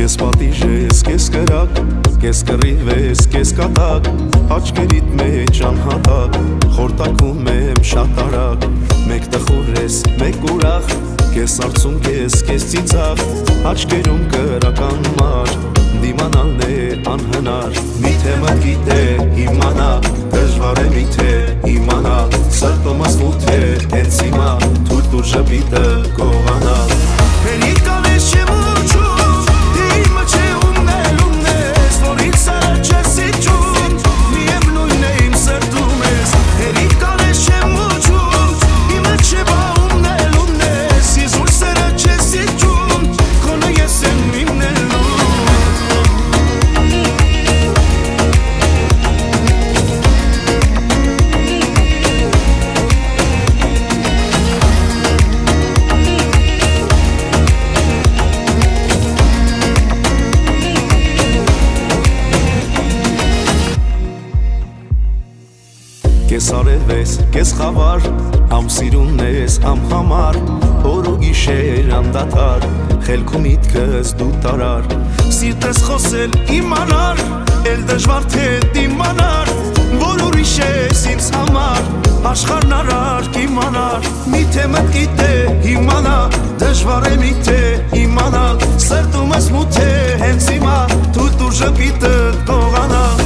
Կես պատիժես, կես կրակ, կես կռիվես, կես կատակ, աչկերիտ մեջ անհատակ, խորտակում եմ շատ արագ, մեկ տխուր ես, մեկ ուրախ, կես արցում, կես ծիծաղ, աչկերում կրական մար, դիմանալն է անհնար, միթե մտ գիտե իմանա, դժվար է միթե իմանա, սրտումս մութ է հենց հիմա, թույլ տուր ժպիտը գողանա, հերիկան ես չեմ ուջում, դիմը չէ ումն ես, որից սարը չես իջում, միեմ նույն է իմ սրտում ես, հերիկան ես չեմ ուջում, իմը չէ բա ումն ես, իզուր սերը չես իջում, քոնը ես եմ իմն էլ Կես արև ես, կես խավար, համ սիրուն ես, համ համար, օր ու գիշեր անդադար, խելքում իտքս դու տարար, սիրտ ես խոսել իմանար, էլ դժվար թե դիմանար, որ ուրիշ ես ինձ համար, աշխարհն արարք իմանար, միթե մտ գիտե իմանա, դժվար է միթե իմանալ, սրտումս մութ է հենց հիմա, թույլ տուր ժպիտը գողանա